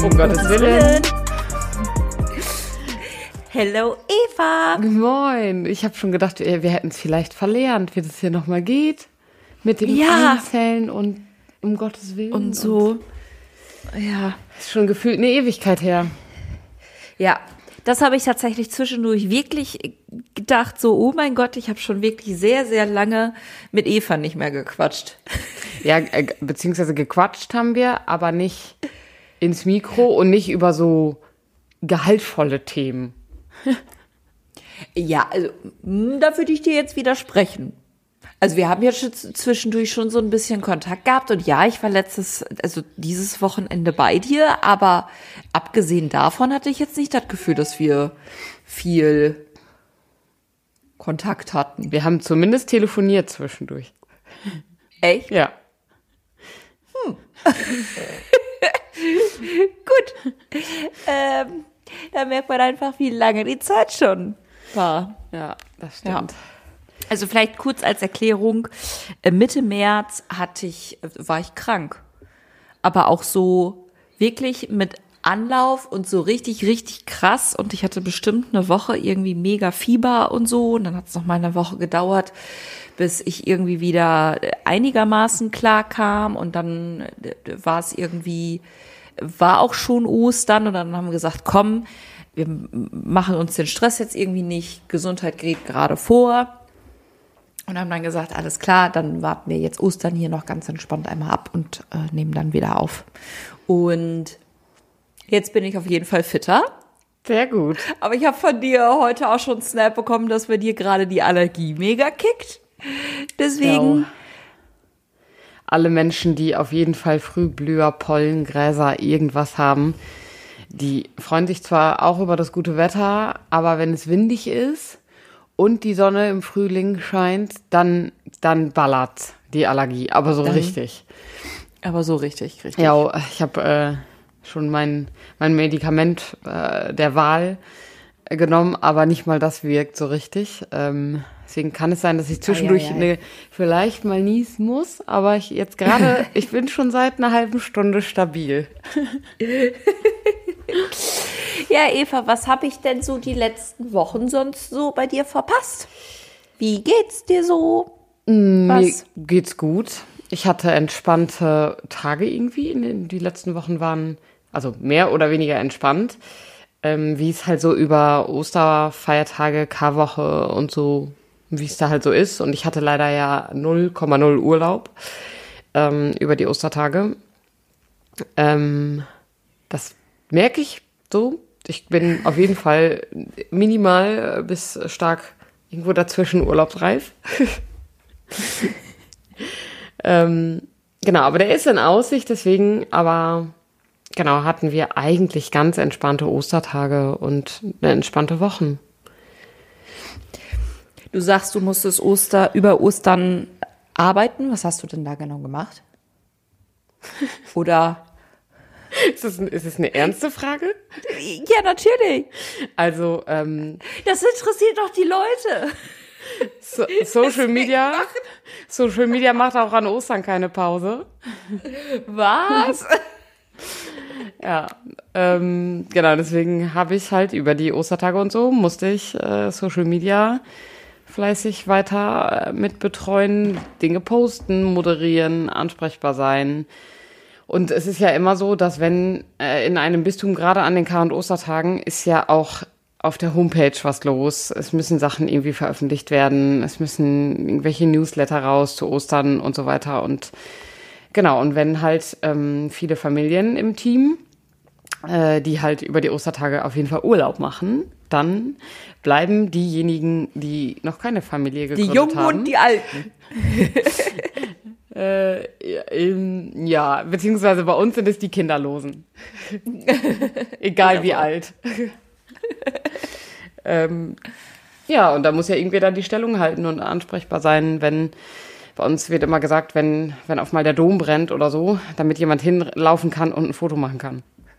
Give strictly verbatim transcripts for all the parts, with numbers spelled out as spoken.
Um Gottes Willen. Hello Eva. Moin. Ich habe schon gedacht, wir, wir hätten es vielleicht verlernt, wie das hier nochmal geht. Mit dem Ja. Einzählen und um Gottes Willen. Und so. Und, ja. Ist schon gefühlt eine Ewigkeit her. Ja, das habe ich tatsächlich zwischendurch wirklich gedacht, so, oh mein Gott, ich habe schon wirklich sehr, sehr lange mit Eva nicht mehr gequatscht. Ja, äh, beziehungsweise gequatscht haben wir, aber nicht ins Mikro und nicht über so gehaltvolle Themen. Ja, also da würde ich dir jetzt widersprechen. Also wir haben ja schon zwischendurch schon so ein bisschen Kontakt gehabt und ja, ich war letztes, also dieses Wochenende bei dir, aber abgesehen davon hatte ich jetzt nicht das Gefühl, dass wir viel Kontakt hatten. Wir haben zumindest telefoniert zwischendurch. Echt? Ja. Hm. Gut. Ähm, da merkt man einfach, wie lange die Zeit schon war. Ja, das stimmt. Ja. Also vielleicht kurz als Erklärung, Mitte März hatte ich, war ich krank, aber auch so wirklich mit Anlauf und so richtig, richtig krass und ich hatte bestimmt eine Woche irgendwie mega Fieber und so und dann hat es noch mal eine Woche gedauert, bis ich irgendwie wieder einigermaßen klar kam und dann war es irgendwie, war auch schon Ostern und dann haben wir gesagt, komm, wir machen uns den Stress jetzt irgendwie nicht, Gesundheit geht gerade vor. Und haben dann gesagt, alles klar, dann warten wir jetzt Ostern hier noch ganz entspannt einmal ab und äh, nehmen dann wieder auf. Und jetzt bin ich auf jeden Fall fitter. Sehr gut. Aber ich habe von dir heute auch schon einen Snap bekommen, dass bei dir gerade die Allergie mega kickt. Deswegen. Ja. Alle Menschen, die auf jeden Fall Frühblüher, Pollen, Gräser, irgendwas haben, die freuen sich zwar auch über das gute Wetter, aber wenn es windig ist und die Sonne im Frühling scheint, dann, dann ballert die Allergie, aber so dann, richtig. Aber so richtig, richtig. Ja, ich habe äh, schon mein, mein Medikament äh, der Wahl äh, genommen, aber nicht mal das wirkt so richtig. Ähm, deswegen kann es sein, dass ich zwischendurch ei, ei, ei. Eine, vielleicht mal niesen muss, aber ich jetzt gerade, ich bin schon seit einer halben Stunde stabil. Ja, Eva, was habe ich denn so die letzten Wochen sonst so bei dir verpasst? Wie geht's dir so? Mir Was? geht's gut. Ich hatte entspannte Tage irgendwie. In den, die letzten Wochen waren also mehr oder weniger entspannt. Ähm, wie es halt so über Osterfeiertage, Karwoche und so, wie es da halt so ist. Und ich hatte leider ja null Komma null Urlaub ähm, über die Ostertage. Ähm, das merke ich so. Ich bin auf jeden Fall minimal bis stark irgendwo dazwischen urlaubsreif. ähm, genau, aber der ist in Aussicht, deswegen, aber genau, hatten wir eigentlich ganz entspannte Ostertage und eine entspannte Wochen. Du sagst, du musstest Oster, über Ostern arbeiten. Was hast du denn da genau gemacht? Oder? Ist das, ist das eine ernste Frage? Ja, natürlich. Also, ähm, Das interessiert doch die Leute. so, Social Media, Social Media macht auch an Ostern keine Pause. Was? Ja, ähm, genau, deswegen habe ich halt über die Ostertage und so, musste ich äh, Social Media fleißig weiter äh, mit betreuen, Dinge posten, moderieren, ansprechbar sein. Und es ist ja immer so, dass wenn äh, in einem Bistum, gerade an den Kar- und Ostertagen, ist ja auch auf der Homepage was los. Es müssen Sachen irgendwie veröffentlicht werden, es müssen irgendwelche Newsletter raus zu Ostern und so weiter. Und genau, und wenn halt ähm, viele Familien im Team, äh, die halt über die Ostertage auf jeden Fall Urlaub machen, dann bleiben diejenigen, die noch keine Familie gegründet haben. Die Jungen und die Alten. Äh, ähm, ja, beziehungsweise bei uns sind es die Kinderlosen. Egal wie alt. ähm, ja, und da muss ja irgendwer dann die Stellung halten und ansprechbar sein, wenn, bei uns wird immer gesagt, wenn, wenn auf mal der Dom brennt oder so, damit jemand hinlaufen kann und ein Foto machen kann.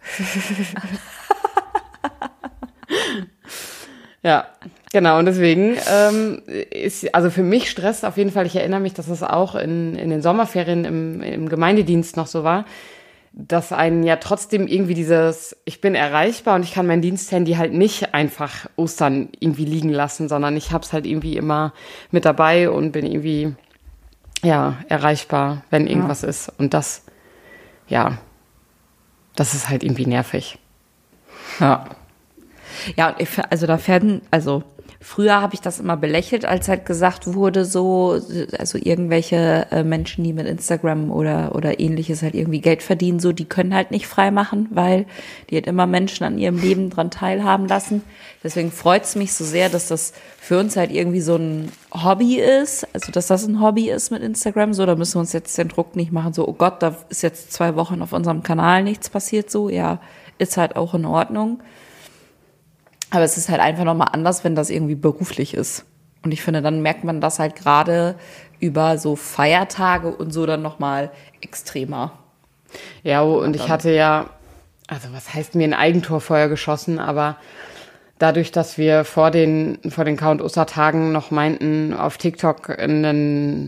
Ja, genau. Und deswegen ähm, ist, also für mich stresst auf jeden Fall, ich erinnere mich, dass es auch in, in den Sommerferien im, im Gemeindedienst noch so war, dass einen ja trotzdem irgendwie dieses, ich bin erreichbar und ich kann mein Diensthandy halt nicht einfach Ostern irgendwie liegen lassen, sondern ich habe es halt irgendwie immer mit dabei und bin irgendwie, ja, erreichbar, wenn irgendwas ja. ist. Und das, ja, das ist halt irgendwie nervig. Ja. Ja, und ich, also da werden, also früher habe ich das immer belächelt, als halt gesagt wurde, so, also irgendwelche äh, Menschen, die mit Instagram oder oder ähnliches halt irgendwie Geld verdienen, so, die können halt nicht frei machen, weil die halt immer Menschen an ihrem Leben dran teilhaben lassen. Deswegen freut es mich so sehr, dass das für uns halt irgendwie so ein Hobby ist, also dass das ein Hobby ist mit Instagram, so, da müssen wir uns jetzt den Druck nicht machen, so, oh Gott, da ist jetzt zwei Wochen auf unserem Kanal nichts passiert, so, ja, ist halt auch in Ordnung. Aber es ist halt einfach nochmal anders, wenn das irgendwie beruflich ist. Und ich finde, dann merkt man das halt gerade über so Feiertage und so dann nochmal extremer. Ja, und ich hatte ja, also was heißt mir ein Eigentor vorher geschossen, aber dadurch, dass wir vor den, vor den Count-Ostertagen noch meinten, auf TikTok in, einen,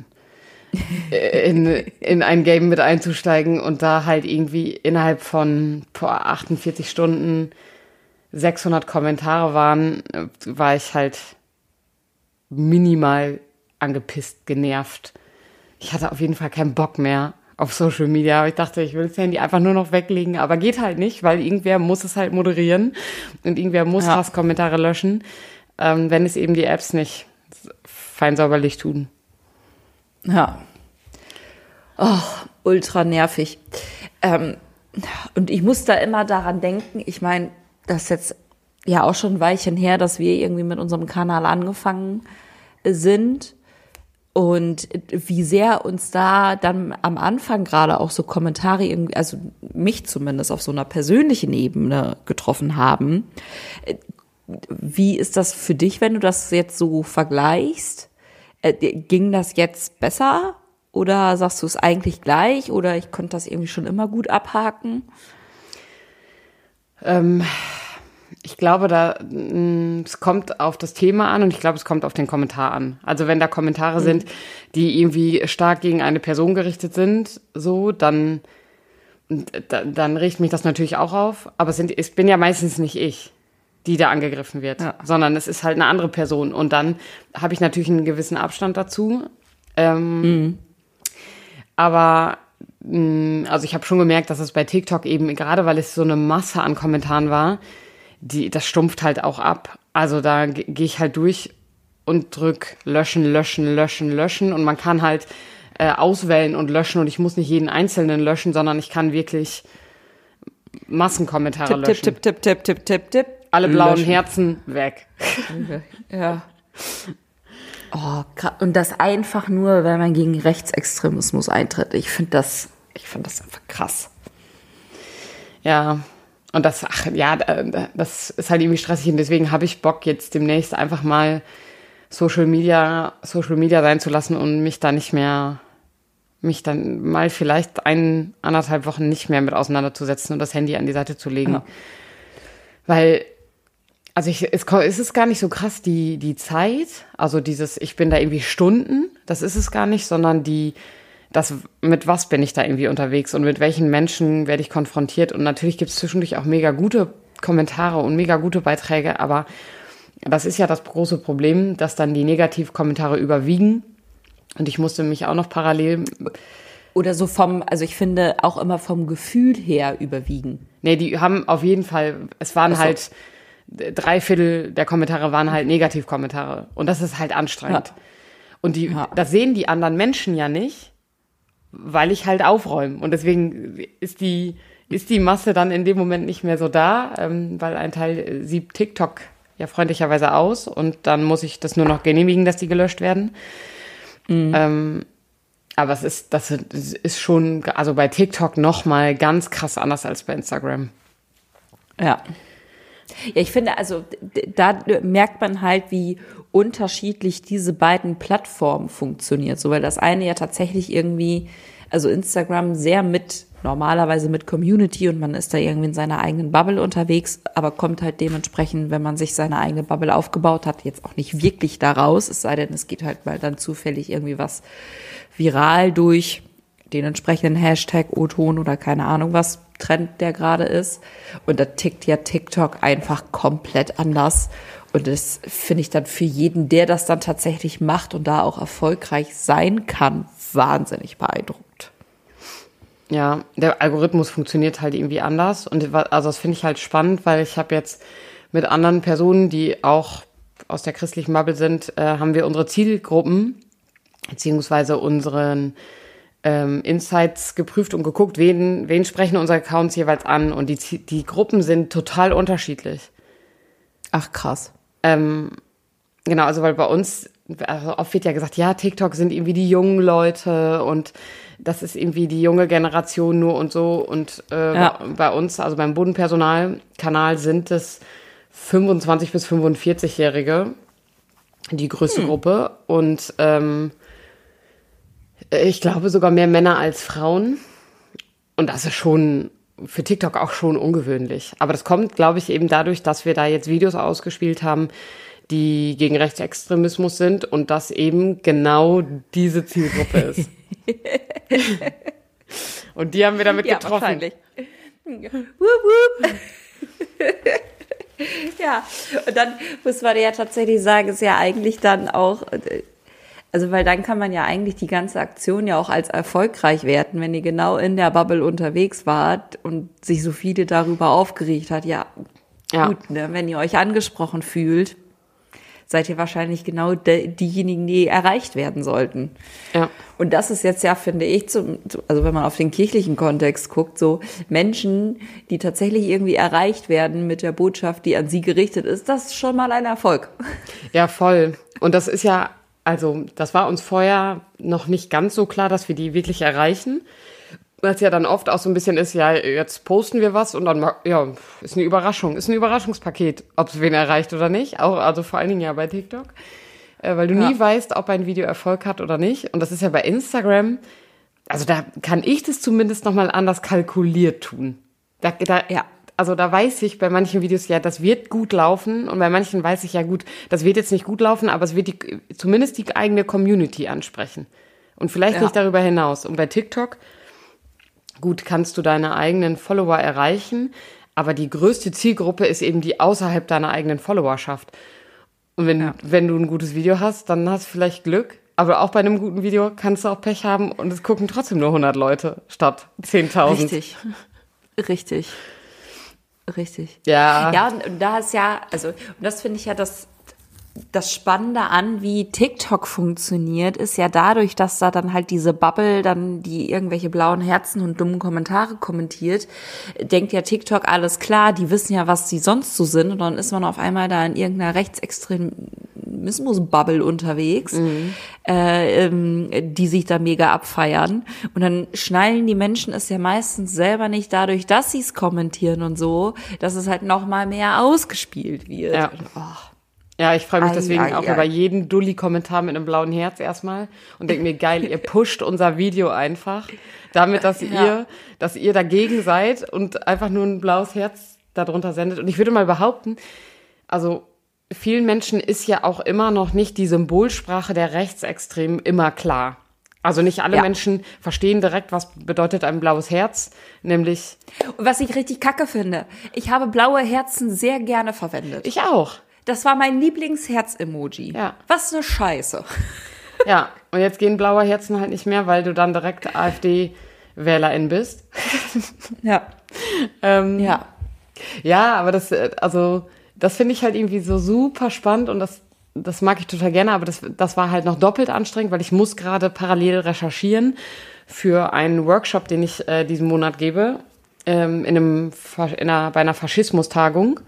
in, in ein Game mit einzusteigen und da halt irgendwie innerhalb von boah, achtundvierzig Stunden sechshundert Kommentare waren, war ich halt minimal angepisst, genervt. Ich hatte auf jeden Fall keinen Bock mehr auf Social Media. Ich dachte, ich will das Handy einfach nur noch weglegen, aber geht halt nicht, weil irgendwer muss es halt moderieren und irgendwer muss ja. Hasskommentare löschen, ähm, wenn es eben die Apps nicht fein säuberlich tun. Ja. Oh, ultra nervig. Ähm, und ich muss da immer daran denken, ich meine, das ist jetzt ja auch schon ein Weilchen her, dass wir irgendwie mit unserem Kanal angefangen sind und wie sehr uns da dann am Anfang gerade auch so Kommentare irgendwie, also mich zumindest auf so einer persönlichen Ebene getroffen haben. Wie ist das für dich, wenn du das jetzt so vergleichst? Ging das jetzt besser oder sagst du es eigentlich gleich oder ich konnte das irgendwie schon immer gut abhaken? Ähm, ich glaube, da mh, es kommt auf das Thema an und ich glaube, es kommt auf den Kommentar an. Also wenn da Kommentare mhm. sind, die irgendwie stark gegen eine Person gerichtet sind, so, dann, da, dann riecht mich das natürlich auch auf. Aber es, sind, es bin ja meistens nicht ich, die da angegriffen wird, ja. sondern es ist halt eine andere Person. Und dann habe ich natürlich einen gewissen Abstand dazu. Ähm, mhm. Aber also ich habe schon gemerkt, dass es bei TikTok eben, gerade weil es so eine Masse an Kommentaren war, die, das stumpft halt auch ab. Also da g- gehe ich halt durch und drück löschen, löschen, löschen, löschen und man kann halt äh, auswählen und löschen und ich muss nicht jeden einzelnen löschen, sondern ich kann wirklich Massenkommentare tipp, löschen. Tipp, tipp, tipp, tipp, tipp, tipp. Alle blauen löschen. Herzen weg. Ja. Oh, und das einfach nur, weil man gegen Rechtsextremismus eintritt. Ich finde das, ich finde das einfach krass. Ja, und das, ach ja, das ist halt irgendwie stressig und deswegen habe ich Bock, jetzt demnächst einfach mal Social Media, Social Media sein zu lassen und mich da nicht mehr, mich dann mal vielleicht ein, anderthalb Wochen nicht mehr mit auseinanderzusetzen und das Handy an die Seite zu legen. Ja. Weil, also ich, es, es ist gar nicht so krass, die, die Zeit, also dieses, ich bin da irgendwie Stunden, das ist es gar nicht, sondern die, das, mit was bin ich da irgendwie unterwegs und mit welchen Menschen werde ich konfrontiert. Und natürlich gibt es zwischendurch auch mega gute Kommentare und mega gute Beiträge, aber das ist ja das große Problem, dass dann die Negativkommentare überwiegen. Und ich musste mich auch noch parallel... Oder so vom, also ich finde auch immer vom Gefühl her überwiegen. Nee, die haben auf jeden Fall, es waren so. halt, drei Viertel der Kommentare waren halt Negativkommentare. Und das ist halt anstrengend. Ja. Und die, ja. das sehen die anderen Menschen ja nicht, weil ich halt aufräume. Und deswegen ist die, ist die Masse dann in dem Moment nicht mehr so da, ähm, weil ein Teil siebt TikTok ja freundlicherweise aus und dann muss ich das nur noch genehmigen, dass die gelöscht werden. Mhm. Ähm, aber es ist, das ist schon, also bei TikTok noch mal ganz krass anders als bei Instagram. Ja. Ja, ich finde, also da merkt man halt, wie unterschiedlich diese beiden Plattformen funktionieren. So, weil das eine ja tatsächlich irgendwie, also Instagram sehr mit, normalerweise mit Community und man ist da irgendwie in seiner eigenen Bubble unterwegs, aber kommt halt dementsprechend, wenn man sich seine eigene Bubble aufgebaut hat, jetzt auch nicht wirklich da raus, es sei denn, es geht halt mal dann zufällig irgendwie was viral durch den entsprechenden Hashtag O-Ton oder keine Ahnung was Trend der gerade ist. Und da tickt ja TikTok einfach komplett anders. Und das finde ich dann für jeden, der das dann tatsächlich macht und da auch erfolgreich sein kann, wahnsinnig beeindruckend. Ja, der Algorithmus funktioniert halt irgendwie anders. Und also das finde ich halt spannend, weil ich habe jetzt mit anderen Personen, die auch aus der christlichen Bubble sind, äh, haben wir unsere Zielgruppen beziehungsweise unseren ähm, Insights geprüft und geguckt, wen, wen sprechen unsere Accounts jeweils an. Und die, die Gruppen sind total unterschiedlich. Ach, krass. Ähm, genau, also weil bei uns, also oft wird ja gesagt, ja, TikTok sind irgendwie die jungen Leute und das ist irgendwie die junge Generation nur und so. Und äh, Ja. bei uns, also beim Bodenpersonal-Kanal sind es fünfundzwanzig- bis fünfundvierzig-Jährige, die größte hm. Gruppe. Und ähm, ich glaube sogar mehr Männer als Frauen. Und das ist schon für TikTok auch schon ungewöhnlich. Aber das kommt, glaube ich, eben dadurch, dass wir da jetzt Videos ausgespielt haben, die gegen Rechtsextremismus sind und das eben genau diese Zielgruppe ist. Und die haben wir damit ja, getroffen. Wahrscheinlich. Wup, wup. Ja, und dann muss man ja tatsächlich sagen, ist ja eigentlich dann auch, also weil dann kann man ja eigentlich die ganze Aktion ja auch als erfolgreich werten, wenn ihr genau in der Bubble unterwegs wart und sich so viele darüber aufgeregt hat. Ja, ja. Gut, ne? Wenn ihr euch angesprochen fühlt, seid ihr wahrscheinlich genau de- diejenigen, die erreicht werden sollten. Ja. Und das ist jetzt ja, finde ich, zum, also wenn man auf den kirchlichen Kontext guckt, so Menschen, die tatsächlich irgendwie erreicht werden mit der Botschaft, die an sie gerichtet ist, das ist schon mal ein Erfolg. Ja, voll. Und das ist ja, also das war uns vorher noch nicht ganz so klar, dass wir die wirklich erreichen. Weil es ja dann oft auch so ein bisschen ist, ja, jetzt posten wir was und dann, ja, ist eine Überraschung, ist ein Überraschungspaket, ob es wen erreicht oder nicht. Auch, also vor allen Dingen ja bei TikTok. Äh, weil du Ja. nie weißt, ob ein Video Erfolg hat oder nicht. Und das ist ja bei Instagram, also da kann ich das zumindest nochmal anders kalkuliert tun. Da, da, Ja. Also da weiß ich bei manchen Videos, ja, das wird gut laufen. Und bei manchen weiß ich, ja gut, das wird jetzt nicht gut laufen, aber es wird die, zumindest die eigene Community ansprechen. Und vielleicht Ja. nicht darüber hinaus. Und bei TikTok, gut, kannst du deine eigenen Follower erreichen, aber die größte Zielgruppe ist eben die außerhalb deiner eigenen Followerschaft. Und wenn, Ja. wenn du ein gutes Video hast, dann hast du vielleicht Glück. Aber auch bei einem guten Video kannst du auch Pech haben und es gucken trotzdem nur hundert Leute statt zehntausend. Richtig. Richtig. Richtig. Ja. Ja, und, und da ist ja, also, und das finde ich ja das, das Spannende an, wie TikTok funktioniert, ist ja dadurch, dass da dann halt diese Bubble dann die irgendwelche blauen Herzen und dummen Kommentare kommentiert, denkt ja TikTok, alles klar, die wissen ja, was sie sonst so sind und dann ist man auf einmal da in irgendeiner Rechtsextremismus-Bubble unterwegs, mhm. äh, ähm, die sich da mega abfeiern und dann schnallen die Menschen es ja meistens selber nicht dadurch, dass sie es kommentieren und so, dass es halt noch mal mehr ausgespielt wird. Ja. Und, oh. Ja, ich freue mich deswegen Ei, ei, auch ei. über jeden Dulli-Kommentar mit einem blauen Herz erstmal und denke mir, geil, ihr pusht unser Video einfach, damit, dass Ja. ihr, dass ihr dagegen seid und einfach nur ein blaues Herz darunter sendet. Und ich würde mal behaupten, also vielen Menschen ist ja auch immer noch nicht die Symbolsprache der Rechtsextremen immer klar. Also nicht alle Ja. Menschen verstehen direkt, was bedeutet ein blaues Herz, nämlich Und was ich richtig kacke finde, ich habe blaue Herzen sehr gerne verwendet. ich auch. Das war mein Lieblingsherz-Emoji. Ja. Was eine Scheiße. Ja, und jetzt gehen blaue Herzen halt nicht mehr, weil du dann direkt AfD-WählerIn bist. Ja. ähm, Ja. Ja, aber das, äh, also, das finde ich halt irgendwie so super spannend und das, das mag ich total gerne, aber das, das war halt noch doppelt anstrengend, weil ich muss gerade parallel recherchieren für einen Workshop, den ich äh, diesen Monat gebe, ähm, in einem, in einer, bei einer Faschismustagung.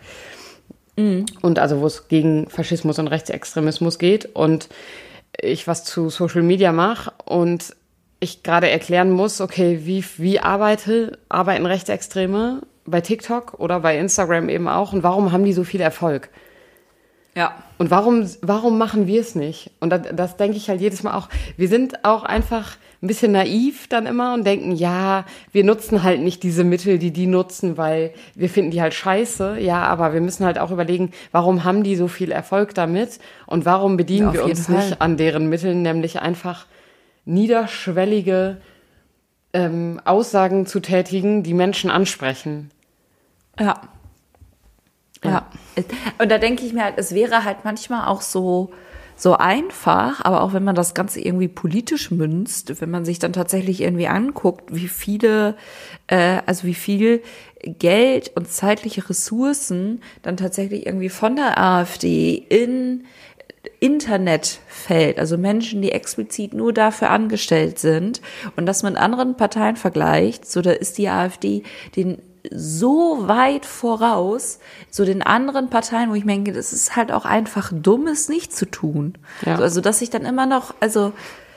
Und also wo es gegen Faschismus und Rechtsextremismus geht und ich was zu Social Media mache und ich gerade erklären muss, okay, wie, wie arbeite, arbeiten Rechtsextreme bei TikTok oder bei Instagram eben auch und warum haben die so viel Erfolg? Ja. Und warum, warum machen wir es nicht? Und das, das denke ich halt jedes Mal auch. Wir sind auch einfach ein bisschen naiv dann immer und denken, ja, wir nutzen halt nicht diese Mittel, die die nutzen, weil wir finden die halt scheiße. Ja, aber wir müssen halt auch überlegen, warum haben die so viel Erfolg damit? Und warum bedienen Ja, auf wir jeden uns Fall. nicht an deren Mitteln, nämlich einfach niederschwellige ähm, Aussagen zu tätigen, die Menschen ansprechen. Ja. Ja. ja. Und da denke ich mir halt, es wäre halt manchmal auch so, so einfach, aber auch wenn man das Ganze irgendwie politisch münzt, wenn man sich dann tatsächlich irgendwie anguckt, wie viele, äh, also wie viel Geld und zeitliche Ressourcen dann tatsächlich irgendwie von der AfD in Internet fällt, also Menschen, die explizit nur dafür angestellt sind und das mit anderen Parteien vergleicht, so da ist die AfD den so weit voraus, so den anderen Parteien, wo ich mir denke, das ist halt auch einfach dumm, es nicht zu tun. Ja. So, also, dass ich dann immer noch, also,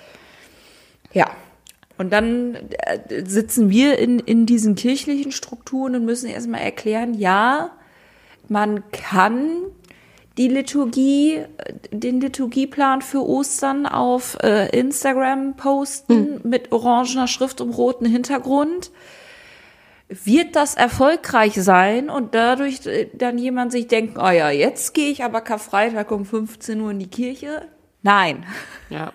ja. Und dann sitzen wir in, in diesen kirchlichen Strukturen und müssen erstmal erklären, ja, man kann die Liturgie, den Liturgieplan für Ostern auf äh, Instagram posten hm. mit orangener Schrift und rotem Hintergrund. Wird das erfolgreich sein und dadurch dann jemand sich denkt, oh ja, jetzt gehe ich aber Karfreitag um fünfzehn Uhr in die Kirche? Nein. Ja.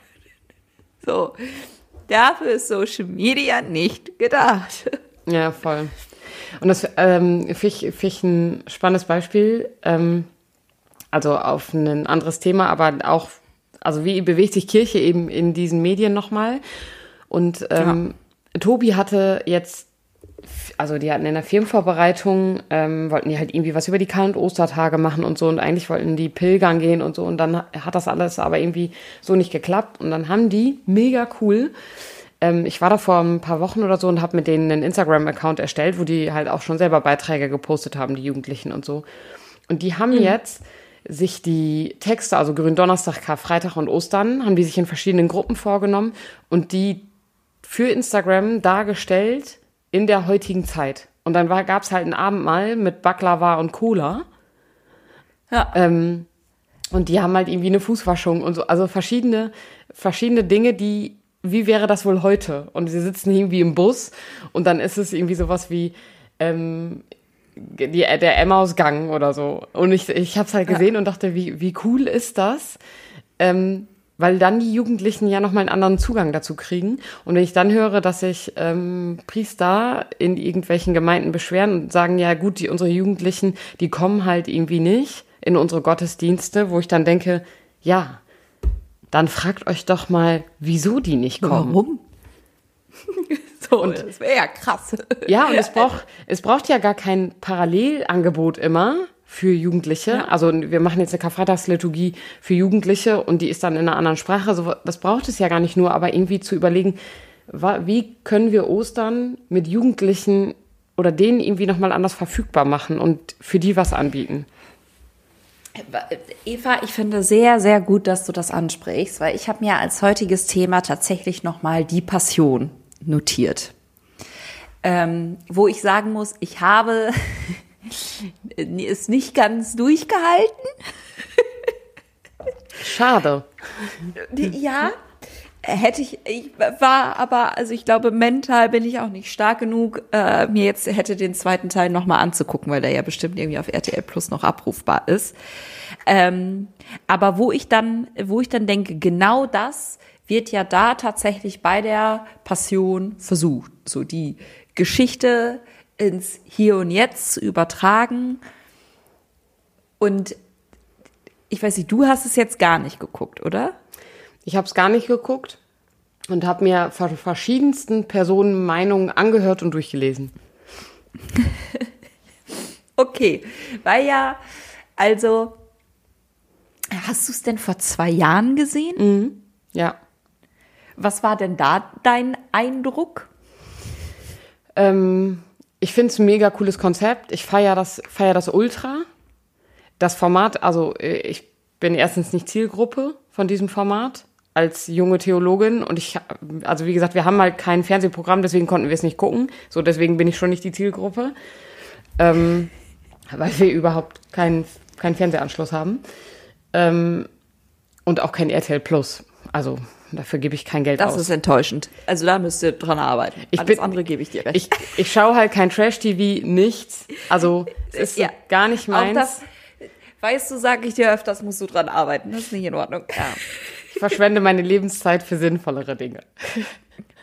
So, dafür ist Social Media nicht gedacht. Ja, voll. Und das ähm, finde ich, find ich ein spannendes Beispiel, ähm, also auf ein anderes Thema, aber auch, also wie bewegt sich Kirche eben in diesen Medien nochmal? Und ähm, ja. Tobi hatte jetzt Also die hatten in der Firmenvorbereitung, ähm, wollten die halt irgendwie was über die Karl- und Ostertage machen und so und eigentlich wollten die pilgern gehen und so und dann hat das alles aber irgendwie so nicht geklappt und dann haben die, mega cool, ähm, ich war da vor ein paar Wochen oder so und habe mit denen einen Instagram-Account erstellt, wo die halt auch schon selber Beiträge gepostet haben, die Jugendlichen und so. Und die haben mhm. jetzt sich die Texte, also Gründonnerstag, Karfreitag und Ostern, haben die sich in verschiedenen Gruppen vorgenommen und die für Instagram dargestellt in der heutigen Zeit. Und dann gab es halt ein Abendmahl mit Baklava und Cola. Ja. Ähm, und die haben halt irgendwie eine Fußwaschung und so. Also verschiedene, verschiedene Dinge, die, wie wäre das wohl heute? Und sie sitzen irgendwie im Bus und dann ist es irgendwie sowas wie ähm, die, der Emmausgang oder so. Und ich, ich habe es halt gesehen ja. und dachte, wie, wie cool ist das? Ähm, weil dann die Jugendlichen ja nochmal einen anderen Zugang dazu kriegen. Und wenn ich dann höre, dass sich ähm, Priester in irgendwelchen Gemeinden beschweren und sagen, ja gut, die, unsere Jugendlichen, die kommen halt irgendwie nicht in unsere Gottesdienste, wo ich dann denke, ja, dann fragt euch doch mal, wieso die nicht kommen. Warum? So, und, das wäre ja krass. Ja, und es braucht, es braucht ja gar kein Parallelangebot immer für Jugendliche. Ja. Also wir machen jetzt eine Karfreitagsliturgie für Jugendliche und die ist dann in einer anderen Sprache. Also das braucht es ja gar nicht nur, aber irgendwie zu überlegen, wie können wir Ostern mit Jugendlichen oder denen irgendwie nochmal anders verfügbar machen und für die was anbieten. Eva, ich finde sehr, sehr gut, dass du das ansprichst, weil ich habe mir als heutiges Thema tatsächlich nochmal die Passion notiert. Ähm, wo ich sagen muss, ich habe es nicht ganz durchgehalten. Schade. Ja, hätte ich, ich war aber, also ich glaube, mental bin ich auch nicht stark genug, äh, mir jetzt hätte den zweiten Teil nochmal anzugucken, weil der ja bestimmt irgendwie auf R T L Plus noch abrufbar ist. Ähm, aber wo ich dann, wo ich dann denke, genau das wird ja da tatsächlich bei der Passion versucht, so die Geschichte ins Hier und Jetzt zu übertragen. Und ich weiß nicht, du hast es jetzt gar nicht geguckt, oder? Ich habe es gar nicht geguckt und habe mir von verschiedensten Personen Meinungen angehört und durchgelesen. Okay, weil ja, also, hast du es denn vor zwei Jahren gesehen? Mhm. Ja. Was war denn da dein Eindruck? Ähm, ich finde es ein mega cooles Konzept. Ich feiere das, feier das ultra. Das Format, also ich bin erstens nicht Zielgruppe von diesem Format als junge Theologin und ich, also wie gesagt, wir haben halt kein Fernsehprogramm, deswegen konnten wir es nicht gucken. So, deswegen bin ich schon nicht die Zielgruppe, ähm, weil wir überhaupt keinen keinen Fernsehanschluss haben ähm, und auch kein R T L Plus. Also dafür gebe ich kein Geld das aus. Das ist enttäuschend. Also da müsst ihr dran arbeiten. Ich Alles bin, andere gebe ich dir recht. Ich, ich schaue halt kein Trash-T V, nichts. Also es ist ja gar nicht meins. Auch das, weißt du, sage ich dir öfters, musst du dran arbeiten. Das ist nicht in Ordnung. Ja. Ich verschwende meine Lebenszeit für sinnvollere Dinge.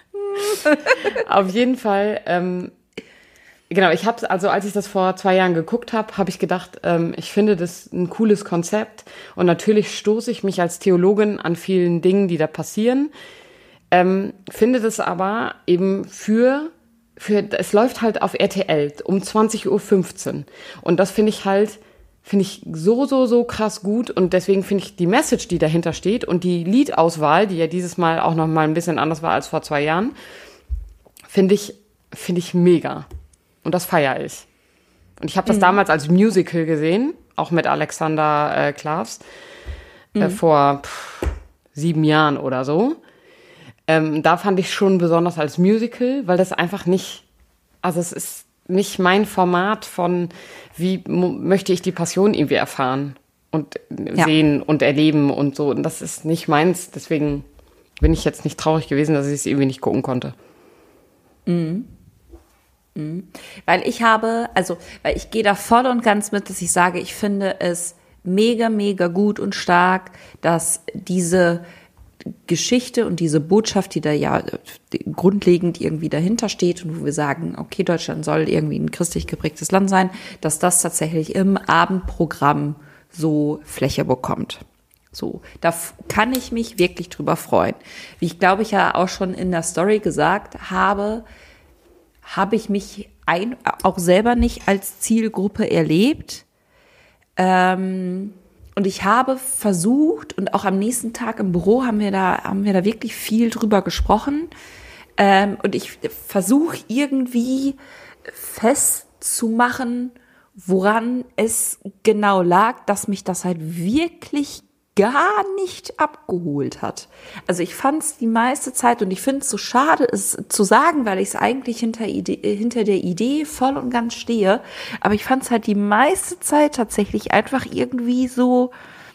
Auf jeden Fall, ähm, genau, ich habe also als ich das vor zwei Jahren geguckt habe, habe ich gedacht, ähm, ich finde das ein cooles Konzept und natürlich stoße ich mich als Theologin an vielen Dingen, die da passieren, ähm, finde das aber eben für, für, es läuft halt auf R T L um zwanzig Uhr fünfzehn und das finde ich halt, finde ich so, so, so krass gut und deswegen finde ich die Message, die dahinter steht und die Liedauswahl, die ja dieses Mal auch noch mal ein bisschen anders war als vor zwei Jahren, finde ich, finde ich mega. Und das feiere ich. Und ich habe das mhm. damals als Musical gesehen, auch mit Alexander äh, Klavs, äh, mhm. vor pff, sieben Jahren oder so. Ähm, da fand ich schon besonders als Musical, weil das einfach nicht, also es ist nicht mein Format von, wie m- möchte ich die Passion irgendwie erfahren und ja. sehen und erleben und so. Und das ist nicht meins. Deswegen bin ich jetzt nicht traurig gewesen, dass ich es irgendwie nicht gucken konnte. Mhm. Mhm. Weil ich habe, also, weil ich gehe da voll und ganz mit, dass ich sage, ich finde es mega, mega gut und stark, dass diese Geschichte und diese Botschaft, die da ja grundlegend irgendwie dahinter steht und wo wir sagen, okay, Deutschland soll irgendwie ein christlich geprägtes Land sein, dass das tatsächlich im Abendprogramm so Fläche bekommt. So, da f- kann ich mich wirklich drüber freuen. Wie ich glaube ich ja auch schon in der Story gesagt habe, habe ich mich ein, auch selber nicht als Zielgruppe erlebt. Ähm, und ich habe versucht, und auch am nächsten Tag im Büro haben wir da, haben wir da wirklich viel drüber gesprochen. Ähm, und ich versuche irgendwie festzumachen, woran es genau lag, dass mich das halt wirklich gar nicht abgeholt hat. Also ich fand es die meiste Zeit, und ich finde es so schade, es zu sagen, weil ich es eigentlich hinter, Idee, hinter der Idee voll und ganz stehe, aber ich fand es halt die meiste Zeit tatsächlich einfach irgendwie so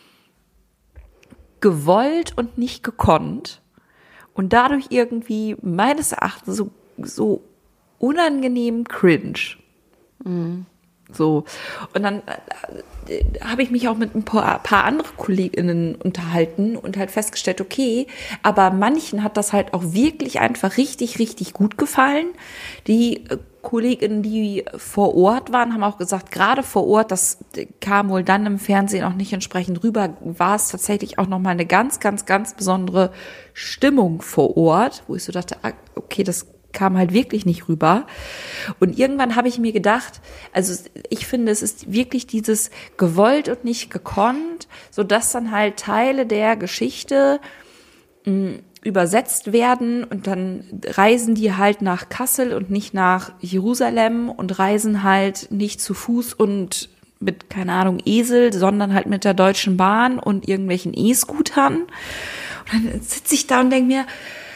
gewollt und nicht gekonnt und dadurch irgendwie meines Erachtens so, so unangenehm cringe. Mhm. So. Und dann äh, habe ich mich auch mit ein paar, paar andere KollegInnen unterhalten und halt festgestellt, okay, aber manchen hat das halt auch wirklich einfach richtig, richtig gut gefallen. Die äh, KollegInnen, die vor Ort waren, haben auch gesagt, gerade vor Ort, das kam wohl dann im Fernsehen auch nicht entsprechend rüber, war es tatsächlich auch nochmal eine ganz, ganz, ganz besondere Stimmung vor Ort, wo ich so dachte, okay, das kam halt wirklich nicht rüber. Und irgendwann habe ich mir gedacht, also ich finde, es ist wirklich dieses gewollt und nicht gekonnt, sodass dann halt Teile der Geschichte mh, übersetzt werden und dann reisen die halt nach Kassel und nicht nach Jerusalem und reisen halt nicht zu Fuß und mit, keine Ahnung, Esel, sondern halt mit der Deutschen Bahn und irgendwelchen E-Scootern. Und dann sitze ich da und denke mir,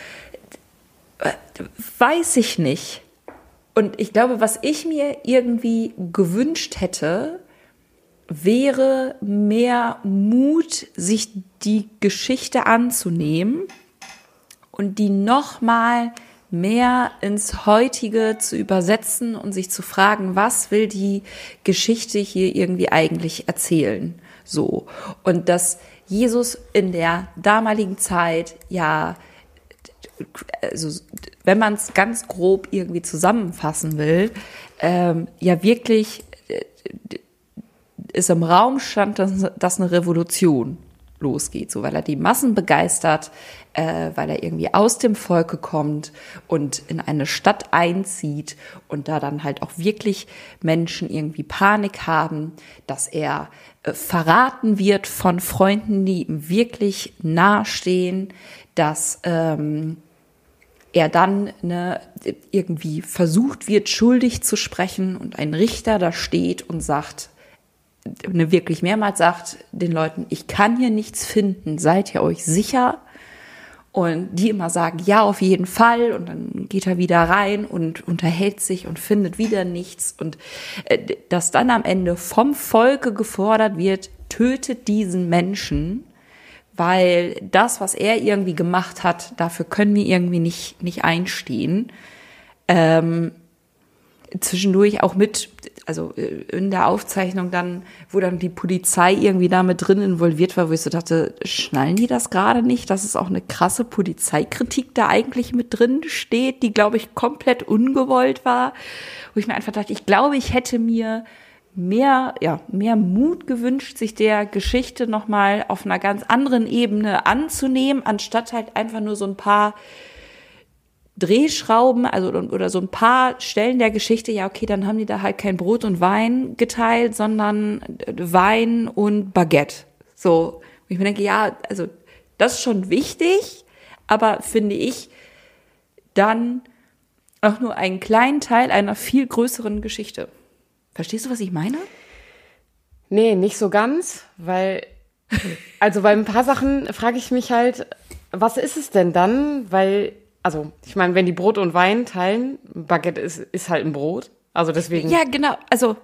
weiß ich nicht. Und ich glaube, was ich mir irgendwie gewünscht hätte, wäre mehr Mut, sich die Geschichte anzunehmen und die nochmal mehr ins Heutige zu übersetzen und sich zu fragen, was will die Geschichte hier irgendwie eigentlich erzählen? So. Und dass Jesus in der damaligen Zeit ja, also wenn man es ganz grob irgendwie zusammenfassen will, ähm, ja wirklich äh, ist im Raum stand, dass, dass eine Revolution losgeht, so weil er die Massen begeistert, äh, weil er irgendwie aus dem Volke kommt und in eine Stadt einzieht und da dann halt auch wirklich Menschen irgendwie Panik haben, dass er äh, verraten wird von Freunden, die ihm wirklich nahestehen, dass ähm, er dann ne, irgendwie versucht wird, schuldig zu sprechen und ein Richter da steht und sagt, ne, wirklich mehrmals sagt den Leuten, ich kann hier nichts finden, seid ihr euch sicher? Und die immer sagen, ja, auf jeden Fall. Und dann geht er wieder rein und unterhält sich und findet wieder nichts. Und äh, dass dann am Ende vom Volke gefordert wird, tötet diesen Menschen, weil das, was er irgendwie gemacht hat, dafür können wir irgendwie nicht, nicht einstehen. Ähm, zwischendurch auch mit, also in der Aufzeichnung dann, wo dann die Polizei irgendwie da mit drin involviert war, wo ich so dachte, schnallen die das gerade nicht, dass es auch eine krasse Polizeikritik da eigentlich mit drin steht, die, glaube ich, komplett ungewollt war, wo ich mir einfach dachte, ich glaube, ich hätte mir mehr, ja, mehr Mut gewünscht, sich der Geschichte nochmal auf einer ganz anderen Ebene anzunehmen, anstatt halt einfach nur so ein paar Drehschrauben, also oder so ein paar Stellen der Geschichte, ja, okay, dann haben die da halt kein Brot und Wein geteilt, sondern Wein und Baguette. So, und ich mir denke, ja, also das ist schon wichtig, aber finde ich dann auch nur einen kleinen Teil einer viel größeren Geschichte. Verstehst du, was ich meine? Nee, nicht so ganz, weil, also bei ein paar Sachen frage ich mich halt, was ist es denn dann? Weil, also, ich meine, wenn die Brot und Wein teilen, Baguette ist, ist halt ein Brot. Also deswegen. Ja, genau. Also,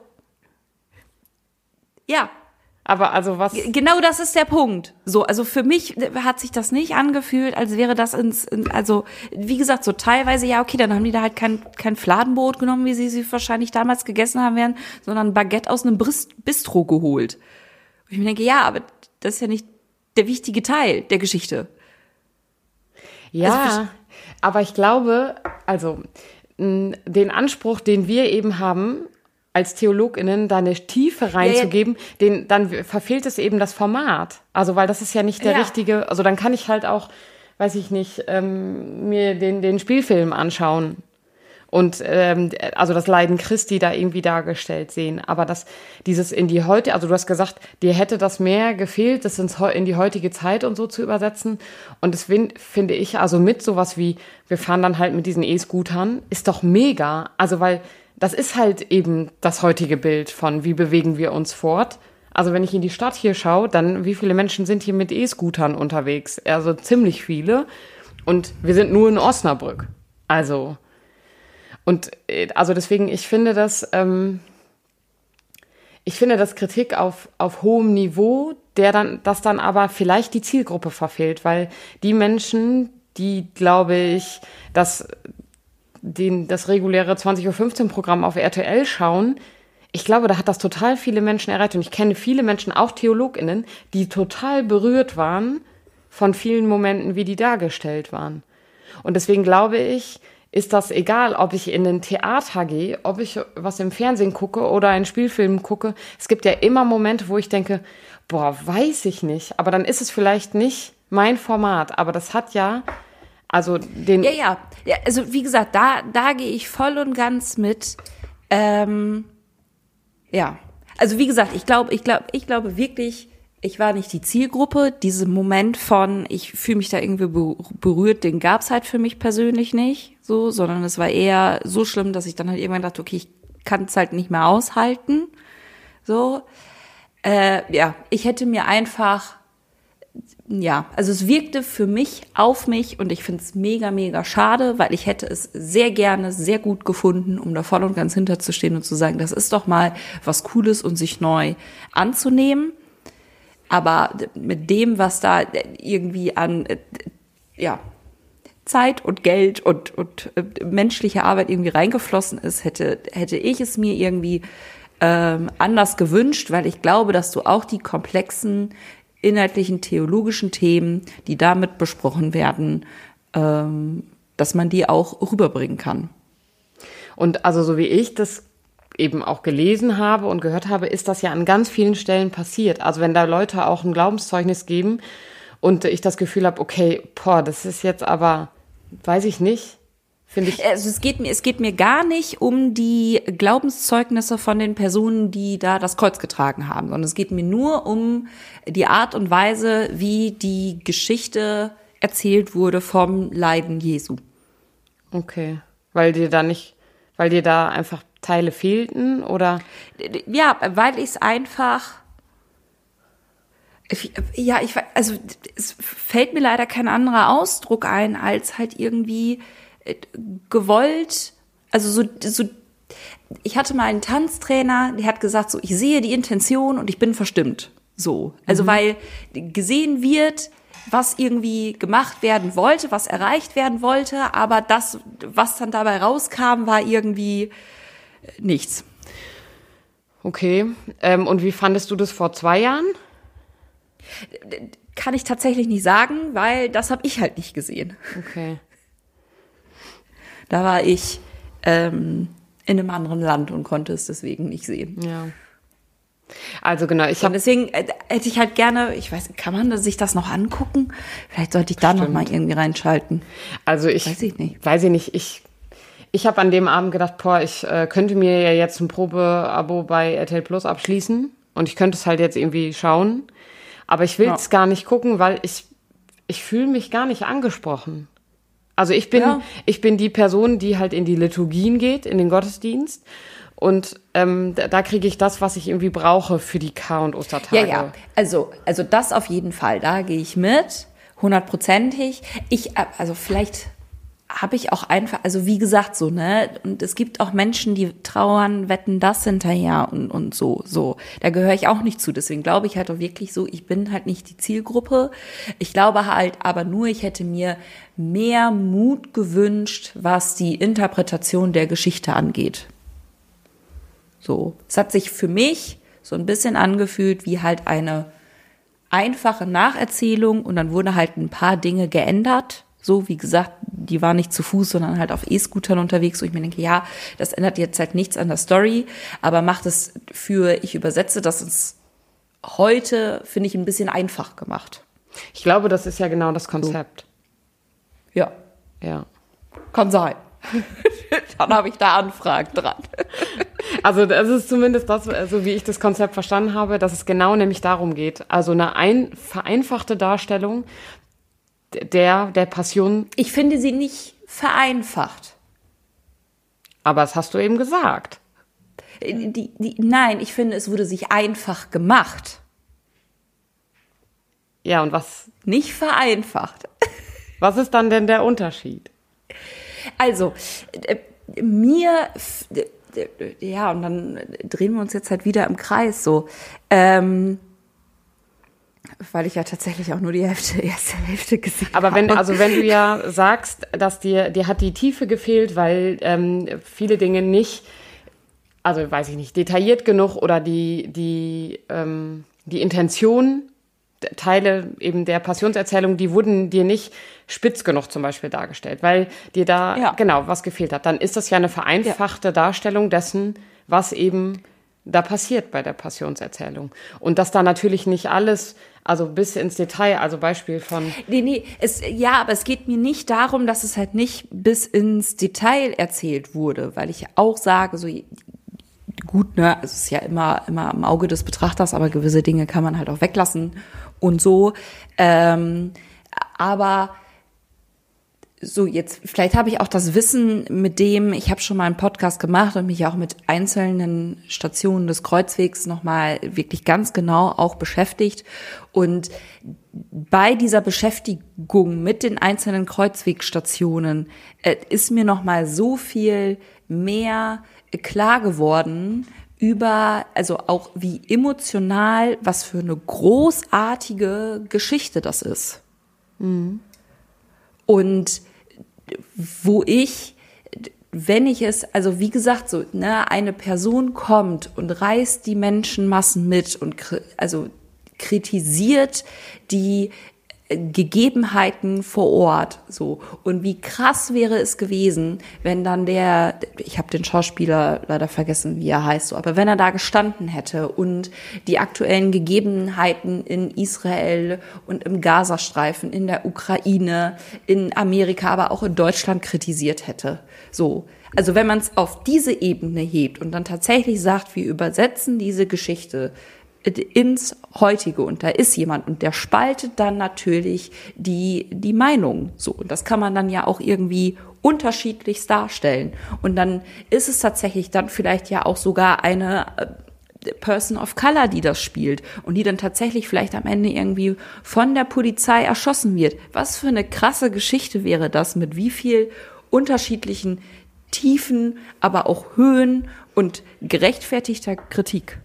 ja. Aber also was? Genau das ist der Punkt. So, also für mich hat sich das nicht angefühlt, als wäre das ins, in, also, wie gesagt, so teilweise, ja, okay, dann haben die da halt kein, kein Fladenbrot genommen, wie sie sie wahrscheinlich damals gegessen haben werden, sondern ein Baguette aus einem Bistro geholt. Und ich mir denke, ja, aber das ist ja nicht der wichtige Teil der Geschichte. Ja. Also, Aber ich glaube, also den Anspruch, den wir eben haben, als TheologInnen da eine Tiefe reinzugeben, ja, ja. Den, dann verfehlt es eben das Format. Also, weil das ist ja nicht der ja. richtige, also dann kann ich halt auch, weiß ich nicht, ähm, mir den, den Spielfilm anschauen und ähm, also das Leiden Christi da irgendwie dargestellt sehen. Aber das, dieses in die heute, also du hast gesagt, dir hätte das mehr gefehlt, das ins, in die heutige Zeit und so zu übersetzen. Und das finde ich, also mit sowas wie, wir fahren dann halt mit diesen E-Scootern, ist doch mega. Also weil das ist halt eben das heutige Bild von, wie bewegen wir uns fort. Also wenn ich in die Stadt hier schaue, dann wie viele Menschen sind hier mit E-Scootern unterwegs? Also ziemlich viele. Und wir sind nur in Osnabrück. Also Und also deswegen, ich finde das, ähm, ich finde das Kritik auf, auf hohem Niveau, der dann, das dann aber vielleicht die Zielgruppe verfehlt, weil die Menschen, die, glaube ich, das, den, das reguläre zwanzig Uhr fünfzehn Programm auf R T L schauen, ich glaube, da hat das total viele Menschen erreicht. Und ich kenne viele Menschen, auch TheologInnen, die total berührt waren von vielen Momenten, wie die dargestellt waren. Und deswegen glaube ich, ist das egal, ob ich in ein Theater gehe, ob ich was im Fernsehen gucke oder einen Spielfilm gucke. Es gibt ja immer Momente, wo ich denke, boah, weiß ich nicht. Aber dann ist es vielleicht nicht mein Format. Aber das hat ja, also den... Ja, ja. ja also wie gesagt, da, da gehe ich voll und ganz mit. Ähm, ja. Also wie gesagt, ich glaube, ich glaube, ich glaube wirklich, ich war nicht die Zielgruppe. Diesen Moment von, ich fühle mich da irgendwie berührt, den gab's halt für mich persönlich nicht, so, sondern es war eher so schlimm, dass ich dann halt irgendwann dachte, okay, ich kann es halt nicht mehr aushalten, so. Äh, ja, ich hätte mir einfach, ja, also es wirkte für mich auf mich und ich finde es mega, mega schade, weil ich hätte es sehr gerne, sehr gut gefunden, um da voll und ganz hinterzustehen und zu sagen, das ist doch mal was Cooles und sich neu anzunehmen. Aber mit dem, was da irgendwie an, ja, Zeit und Geld und, und äh, menschliche Arbeit irgendwie reingeflossen ist, hätte, hätte ich es mir irgendwie ähm, anders gewünscht, weil ich glaube, dass du auch die komplexen inhaltlichen theologischen Themen, die damit besprochen werden, ähm, dass man die auch rüberbringen kann. Und also so wie ich das eben auch gelesen habe und gehört habe, ist das ja an ganz vielen Stellen passiert. Also wenn da Leute auch ein Glaubenszeugnis geben und ich das Gefühl habe, okay, boah, das ist jetzt aber, weiß ich nicht, finde ich. Also es geht mir, es geht mir gar nicht um die Glaubenszeugnisse von den Personen, die da das Kreuz getragen haben, sondern es geht mir nur um die Art und Weise, wie die Geschichte erzählt wurde vom Leiden Jesu. Okay, weil dir da nicht, weil dir da einfach Teile fehlten, oder? Ja, weil ich es einfach, ja, ich, also es fällt mir leider kein anderer Ausdruck ein, als halt irgendwie gewollt, also so, so, ich hatte mal einen Tanztrainer, der hat gesagt, so, ich sehe die Intention und ich bin verstimmt, so. Also, mhm. weil gesehen wird, was irgendwie gemacht werden wollte, was erreicht werden wollte, aber das, was dann dabei rauskam, war irgendwie, nichts. Okay. Ähm, und wie fandest du das vor zwei Jahren? Kann ich tatsächlich nicht sagen, weil das habe ich halt nicht gesehen. Okay. Da war ich ähm, in einem anderen Land und konnte es deswegen nicht sehen. Ja. Also genau, ich Und habe deswegen äh, hätte ich halt gerne, ich weiß, kann man sich das noch angucken? Vielleicht sollte ich da noch mal irgendwie reinschalten. Also ich Weiß ich nicht. Weiß ich nicht. Ich, ich habe an dem Abend gedacht, boah, ich äh, könnte mir ja jetzt ein Probeabo bei R T L Plus abschließen und ich könnte es halt jetzt irgendwie schauen. Aber ich will es Ja. gar nicht gucken, weil ich, ich fühle mich gar nicht angesprochen. Also ich bin, Ja. ich bin die Person, die halt in die Liturgien geht, in den Gottesdienst. Und ähm, da, da kriege ich das, was ich irgendwie brauche für die Kar- und Ostertage. Ja, ja. Also, also das auf jeden Fall. Da gehe ich mit, hundertprozentig. Ich, äh, also vielleicht habe ich auch einfach, also wie gesagt, so, ne, und es gibt auch Menschen, die trauern, wetten das hinterher und, und so, so. Da gehöre ich auch nicht zu. Deswegen glaube ich halt auch wirklich so, ich bin halt nicht die Zielgruppe. Ich glaube halt aber nur, ich hätte mir mehr Mut gewünscht, was die Interpretation der Geschichte angeht. So. Es hat sich für mich so ein bisschen angefühlt wie halt eine einfache Nacherzählung und dann wurde halt ein paar Dinge geändert. So, wie gesagt, die war nicht zu Fuß, sondern halt auf E-Scootern unterwegs, wo ich mir denke, ja, das ändert jetzt halt nichts an der Story, aber macht es für, ich übersetze das ins heute, finde ich, ein bisschen einfach gemacht. Ich glaube, das ist ja genau das Konzept. Ja, Ja. kann sein. Dann habe ich da Anfragen dran. Also das ist zumindest das, so wie ich das Konzept verstanden habe, dass es genau nämlich darum geht. Also eine ein, vereinfachte Darstellung der, der Passion. Ich finde sie nicht vereinfacht. Aber das hast du eben gesagt. Die, die, nein, ich finde, es wurde sich einfach gemacht. Ja, und was, Nicht vereinfacht. was ist dann denn der Unterschied? Also, äh, mir, f- d- d- ja, und dann drehen wir uns jetzt halt wieder im Kreis so. Ähm, weil ich ja tatsächlich auch nur die Hälfte, erste Hälfte gesehen habe. Aber wenn, also wenn du ja sagst, dass dir, dir hat die Tiefe gefehlt, weil ähm, viele Dinge nicht, also weiß ich nicht, detailliert genug oder die, die, ähm, die Intention, Teile eben der Passionserzählung, die wurden dir nicht spitz genug zum Beispiel dargestellt, weil dir da Ja. genau was gefehlt hat. Dann ist das ja eine vereinfachte Darstellung dessen, was eben da passiert bei der Passionserzählung. Und dass da natürlich nicht alles, also bis ins Detail, also Beispiel von... Nee, nee, es, ja, aber es geht mir nicht darum, dass es halt nicht bis ins Detail erzählt wurde, weil ich auch sage, so gut, ne, es ist ja immer, immer am Auge des Betrachters, aber gewisse Dinge kann man halt auch weglassen und so. Ähm, aber so jetzt, vielleicht habe ich auch das Wissen, mit dem, ich habe schon mal einen Podcast gemacht und mich auch mit einzelnen Stationen des Kreuzwegs nochmal wirklich ganz genau auch beschäftigt. Und bei dieser Beschäftigung mit den einzelnen Kreuzwegstationen äh, ist mir nochmal so viel mehr klar geworden über, also auch wie emotional, was für eine großartige Geschichte das ist. Mhm. Und wo ich, wenn ich es, also wie gesagt, so, ne, eine Person kommt und reißt die Menschenmassen mit und also kritisiert die Gegebenheiten vor Ort, so. Und wie krass wäre es gewesen, wenn dann der, ich habe den Schauspieler leider vergessen, wie er heißt, so, aber wenn er da gestanden hätte und die aktuellen Gegebenheiten in Israel und im Gazastreifen, in der Ukraine, in Amerika, aber auch in Deutschland kritisiert hätte, so. Also wenn man es auf diese Ebene hebt und dann tatsächlich sagt, wir übersetzen diese Geschichte ins Heutige und da ist jemand und der spaltet dann natürlich die, die Meinung, so. Und das kann man dann ja auch irgendwie unterschiedlichst darstellen. Und dann ist es tatsächlich dann vielleicht ja auch sogar eine Person of Color, die das spielt und die dann tatsächlich vielleicht am Ende irgendwie von der Polizei erschossen wird. Was für eine krasse Geschichte wäre das, mit wie viel unterschiedlichen Tiefen, aber auch Höhen und gerechtfertigter Kritik.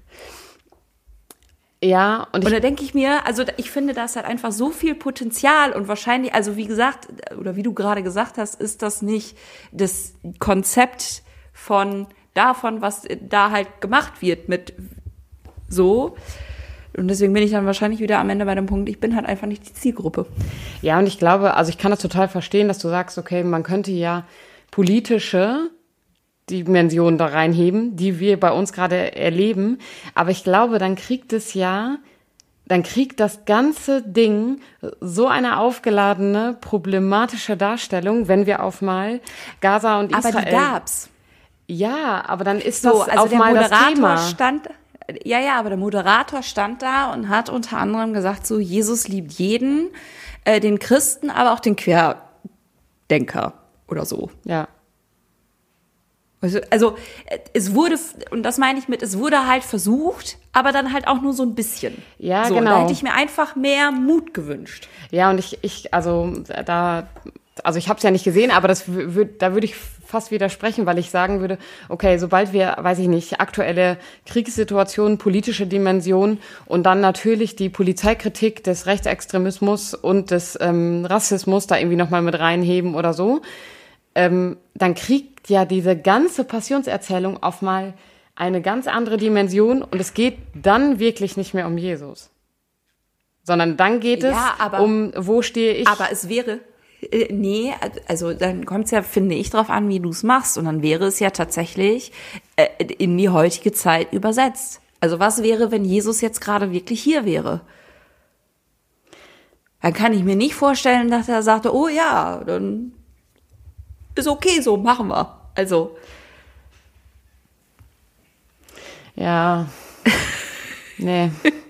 Ja, und, ich, und da denke ich mir, also ich finde, da ist halt einfach so viel Potenzial und wahrscheinlich, also wie gesagt, oder wie du gerade gesagt hast, ist das nicht das Konzept von davon, was da halt gemacht wird mit so. Und deswegen bin ich dann wahrscheinlich wieder am Ende bei dem Punkt, ich bin halt einfach nicht die Zielgruppe. Ja, und ich glaube, also ich kann das total verstehen, dass du sagst, okay, man könnte ja politische Dimensionen da reinheben, die wir bei uns gerade erleben. Aber ich glaube, dann kriegt es ja, dann kriegt das ganze Ding so eine aufgeladene, problematische Darstellung, wenn wir auf mal Gaza und Israel... Aber die gab's. Ja, aber dann ist So, das also auf der mal das Moderator Thema. stand, ja, ja, aber der Moderator stand da und hat unter anderem gesagt, so, Jesus liebt jeden, äh, den Christen, aber auch den Querdenker oder so. Ja. Also, also, es wurde, und das meine ich mit, es wurde halt versucht, aber dann halt auch nur so ein bisschen. Ja, so, genau. Da hätte ich mir einfach mehr Mut gewünscht. Ja, und ich, ich, also da, also ich habe es ja nicht gesehen, aber das würd, da würde ich fast widersprechen, weil ich sagen würde, okay, sobald wir, weiß ich nicht, aktuelle Kriegssituationen, politische Dimensionen und dann natürlich die Polizeikritik des Rechtsextremismus und des ähm, Rassismus da irgendwie nochmal mit reinheben oder so, ähm, dann kriegt ja diese ganze Passionserzählung auf mal eine ganz andere Dimension und es geht dann wirklich nicht mehr um Jesus. Sondern dann geht es Ja, aber- um, wo stehe ich? Aber es wäre, äh, nee, also dann kommt es ja, finde ich, drauf an, wie du es machst. Und dann wäre es ja tatsächlich äh, in die heutige Zeit übersetzt. Also was wäre, wenn Jesus jetzt gerade wirklich hier wäre? Dann kann ich mir nicht vorstellen, dass er sagte, oh ja, dann ist okay, so machen wir. Also Ja. Nee.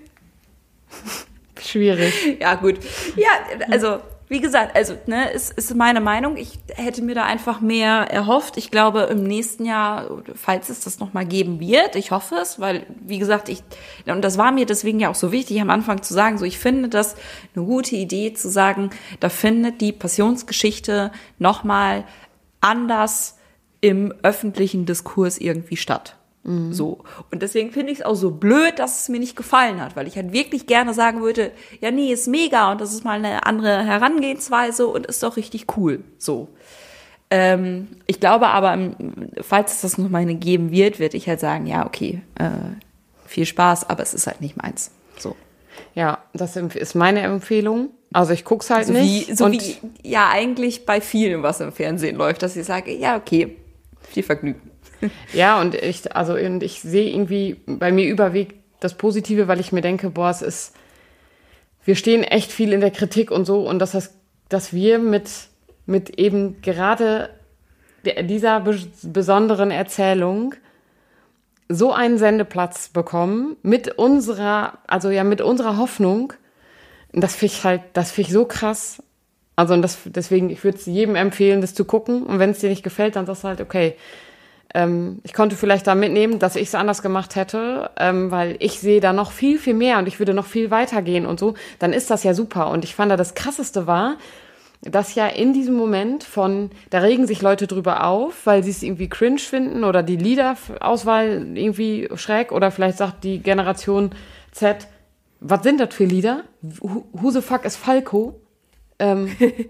Schwierig. ja, gut. Ja, also, wie gesagt, also, ne, ist, ist meine Meinung. Ich hätte mir da einfach mehr erhofft. Ich glaube, im nächsten Jahr, falls es das nochmal geben wird, ich hoffe es, weil, wie gesagt, ich, und das war mir deswegen ja auch so wichtig, am Anfang zu sagen, so, ich finde das eine gute Idee zu sagen, da findet die Passionsgeschichte nochmal anders im öffentlichen Diskurs irgendwie statt. So. Und deswegen finde ich es auch so blöd, dass es mir nicht gefallen hat, weil ich halt wirklich gerne sagen würde, ja, nee, ist mega und das ist mal eine andere Herangehensweise und ist doch richtig cool. So. Ähm, ich glaube aber, falls es das nochmal geben wird, werde ich halt sagen, ja, okay, äh, viel Spaß, aber es ist halt nicht meins. So. Ja, das ist meine Empfehlung. Also ich guck's halt So nicht. wie, so und wie ja eigentlich bei vielen, was im Fernsehen läuft, dass ich sage, ja, okay, viel Vergnügen. Ja, und ich, also, und ich sehe irgendwie bei mir überwiegt das Positive, weil ich mir denke, boah, es ist, wir stehen echt viel in der Kritik und so, und dass das, dass wir mit, mit eben gerade dieser bes- besonderen Erzählung so einen Sendeplatz bekommen, mit unserer, also ja, mit unserer Hoffnung, das finde ich halt, das finde ich so krass. Also, und das, deswegen, ich würde es jedem empfehlen, das zu gucken, und wenn es dir nicht gefällt, dann sagst du halt, okay, Ähm, ich konnte vielleicht da mitnehmen, dass ich es anders gemacht hätte, ähm, weil ich sehe da noch viel, viel mehr und ich würde noch viel weiter gehen und so, dann ist das ja super. Und ich fand da das Krasseste war, dass ja in diesem Moment von, da regen sich Leute drüber auf, weil sie es irgendwie cringe finden oder die Liederauswahl irgendwie schräg, oder vielleicht sagt die Generation Z, was sind das für Lieder? Who, who the fuck is Falco? Ähm,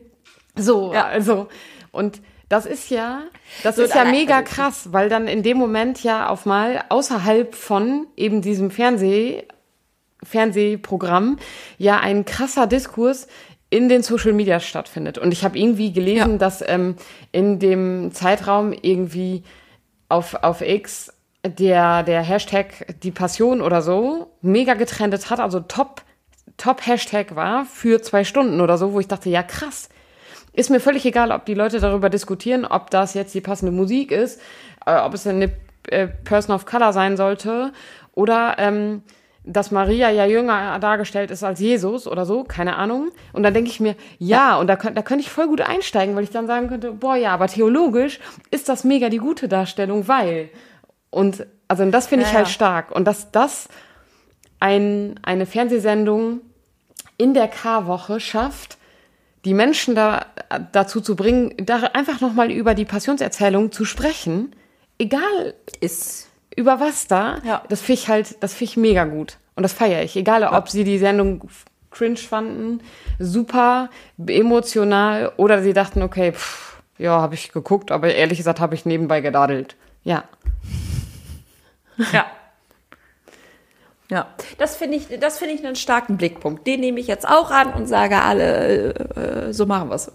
so, Ja. also, und das ist ja, das So, ist ja allein- mega also- krass, weil dann in dem Moment ja auf mal außerhalb von eben diesem Fernseh, Fernsehprogramm ja ein krasser Diskurs in den Social Media stattfindet. Und ich habe irgendwie gelesen, Ja. dass ähm, in dem Zeitraum irgendwie auf, auf X der, der Hashtag die Passion oder so mega getrendet hat, also top, top Hashtag war für zwei Stunden oder so, wo ich dachte, ja krass. Ist mir völlig egal, ob die Leute darüber diskutieren, ob das jetzt die passende Musik ist, äh, ob es eine äh, Person of Color sein sollte oder ähm, dass Maria ja jünger dargestellt ist als Jesus oder so, keine Ahnung. Und dann denke ich mir, ja, ja. und da, könnt, da könnte ich voll gut einsteigen, weil ich dann sagen könnte, boah, ja, aber theologisch ist das mega die gute Darstellung, weil. Und also und das finde Ja, ich halt ja. stark. Und dass das ein, eine Fernsehsendung in der Karwoche schafft, die Menschen da dazu zu bringen, da einfach nochmal über die Passionserzählung zu sprechen, egal Ist über was da, Ja. das finde ich halt, das finde ich mega gut. Und das feiere ich. Egal, Ja. ob sie die Sendung cringe fanden, super, emotional, oder sie dachten, okay, pff, ja, habe ich geguckt, aber ehrlich gesagt habe ich nebenbei gedadelt. Ja. Ja. Ja, das finde ich, das finde ich einen starken Blickpunkt. Den nehme ich jetzt auch an und sage alle, äh, so machen wir es.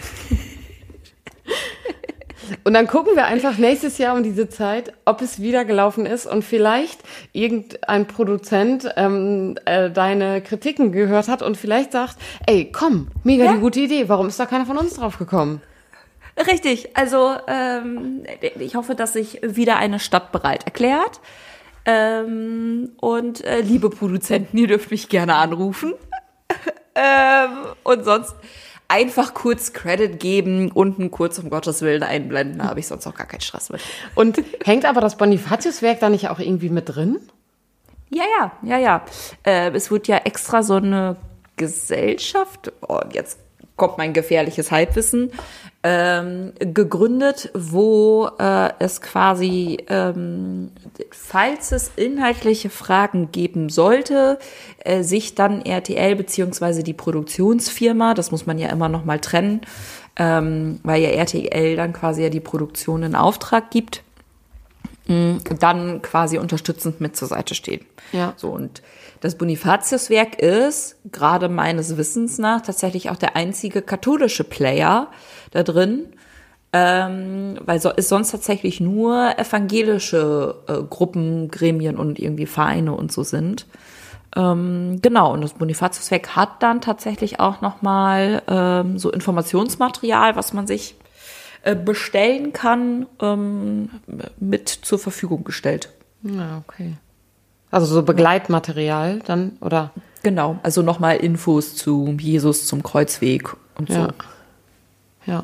Und dann gucken wir einfach nächstes Jahr um diese Zeit, ob es wieder gelaufen ist und vielleicht irgendein Produzent ähm, äh, deine Kritiken gehört hat und vielleicht sagt, ey, komm, mega Ja. die gute Idee, warum ist da keiner von uns drauf gekommen? Richtig, also ähm, ich hoffe, dass sich wieder eine Stadt bereit erklärt. Ähm, und äh, liebe Produzenten, ihr dürft mich gerne anrufen. ähm, und sonst einfach kurz Credit geben, unten kurz um Gottes Willen einblenden, da habe ich sonst auch gar keinen Stress mit. Und hängt aber das Bonifatius-Werk da nicht auch irgendwie mit drin? Ja, ja, ja, ja. Äh, es wird ja extra so eine Gesellschaft, oh, jetzt kommt mein gefährliches Halbwissen, ähm, gegründet, wo äh, es quasi, ähm, falls es inhaltliche Fragen geben sollte, äh, sich dann R T L beziehungsweise die Produktionsfirma, das muss man ja immer noch mal trennen, ähm, weil ja R T L dann quasi ja die Produktion in Auftrag gibt, mh, dann quasi unterstützend mit zur Seite stehen. Ja. So, und das Bonifatius-Werk ist, gerade meines Wissens nach, tatsächlich auch der einzige katholische Player da drin, ähm, weil so ist sonst tatsächlich nur evangelische äh, Gruppen, Gremien und irgendwie Vereine und so sind. Ähm, genau, und das Bonifatius-Werk hat dann tatsächlich auch nochmal ähm, so Informationsmaterial, was man sich äh, bestellen kann, ähm, mit zur Verfügung gestellt. Ja, okay. Also so Begleitmaterial dann, oder? Genau, also nochmal Infos zu Jesus, zum Kreuzweg und so. Ja. Ja.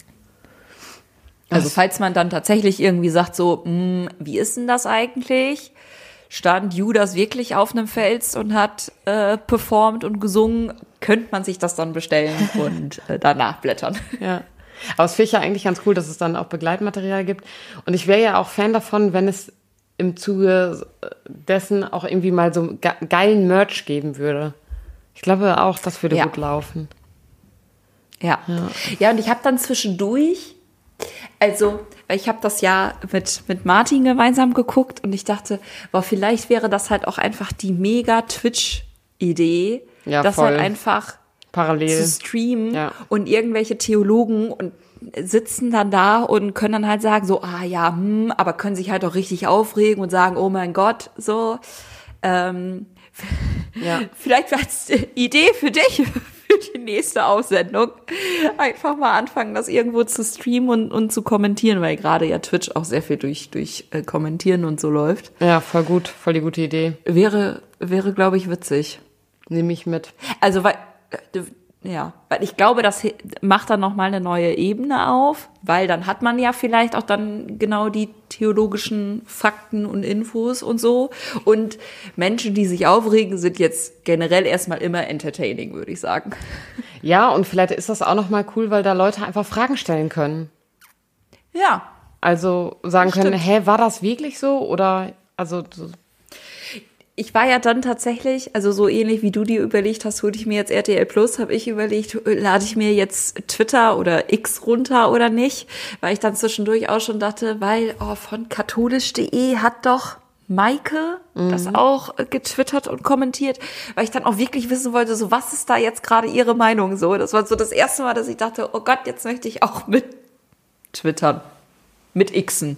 Also Das- falls man dann tatsächlich irgendwie sagt so, mh, wie ist denn das eigentlich? Stand Judas wirklich auf einem Fels und hat äh, performt und gesungen, könnte man sich das dann bestellen und äh, danach blättern. Ja. Aber es finde ich ja eigentlich ganz cool, dass es dann auch Begleitmaterial gibt. Und ich wäre ja auch Fan davon, wenn es im Zuge dessen auch irgendwie mal so ge- geilen Merch geben würde. Ich glaube auch, das würde Ja. gut laufen. Ja. Ja, ja, und ich habe dann zwischendurch, also ich habe das ja mit, mit Martin gemeinsam geguckt und ich dachte, boah, vielleicht wäre das halt auch einfach die mega Twitch-Idee, Ja, das voll. halt einfach Parallel. zu streamen Ja. und irgendwelche Theologen und sitzen dann da und können dann halt sagen so, ah ja, hm, aber können sich halt auch richtig aufregen und sagen, oh mein Gott, so. Ähm, Ja. Vielleicht als Idee für dich, für die nächste Aussendung, einfach mal anfangen, das irgendwo zu streamen und, und zu kommentieren, weil gerade ja Twitch auch sehr viel durch, durch äh, Kommentieren und so läuft. Ja, voll gut. Voll die gute Idee. Wäre, wäre, glaube ich, witzig. Nehme ich mit. Also, weil, äh, ja, weil ich glaube, das he- macht dann nochmal eine neue Ebene auf, weil dann hat man ja vielleicht auch dann genau die theologischen Fakten und Infos und so. Und Menschen, die sich aufregen, sind jetzt generell erstmal immer entertaining, würde ich sagen. Ja, und vielleicht ist das auch nochmal cool, weil da Leute einfach Fragen stellen können. Ja, Also sagen Das können, stimmt. hä, war das wirklich so? Oder, also, so, ich war ja dann tatsächlich, also so ähnlich wie du dir überlegt hast, hole ich mir jetzt R T L Plus, habe ich überlegt, lade ich mir jetzt Twitter oder X runter oder nicht, weil ich dann zwischendurch auch schon dachte, weil oh, von katholisch punkt de hat doch Maike das auch äh, getwittert und kommentiert, weil ich dann auch wirklich wissen wollte, so was ist da jetzt gerade ihre Meinung so. Das war so das erste Mal, dass ich dachte, oh Gott, jetzt möchte ich auch mit twittern, mit Xen.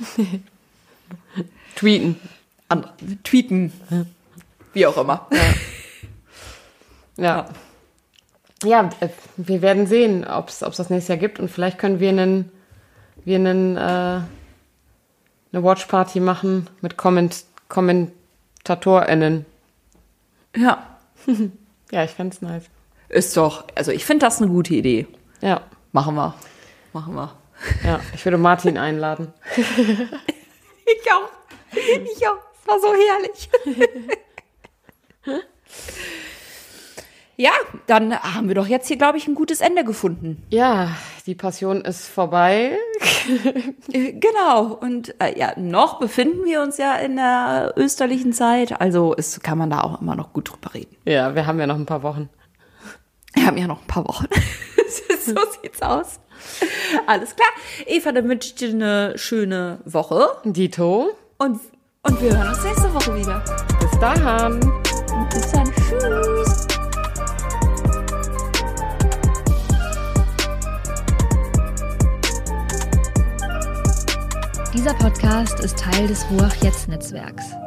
tweeten. An, tweeten, wie auch immer. Ja. Ja, äh, wir werden sehen, ob es das nächstes Jahr gibt. Und vielleicht können wir einen, wir einen, äh, eine Watchparty machen mit Komment KommentatorInnen. Ja, Ja, ich fänd's nice. ist doch, also ich finde das eine gute Idee. Ja, Machen wir. Machen wir. ja. Ich würde Martin einladen. Ich auch. Ich auch. Es war so herrlich. Ja, dann haben wir doch jetzt hier, glaube ich, ein gutes Ende gefunden. Ja, die Passion ist vorbei. Äh, Genau. Und äh, ja, noch befinden wir uns ja in der österlichen Zeit. Also es kann man da auch immer noch gut drüber reden. Ja, wir haben ja noch ein paar Wochen. Wir haben ja noch ein paar Wochen. So sieht's aus. Alles klar. Eva, dann wünsche ich dir eine schöne Woche. Dito. Und Und wir hören uns nächste Woche wieder. Bis dahin. Bis dann. Tschüss. Dieser Podcast ist Teil des Ruach Jetzt Netzwerks.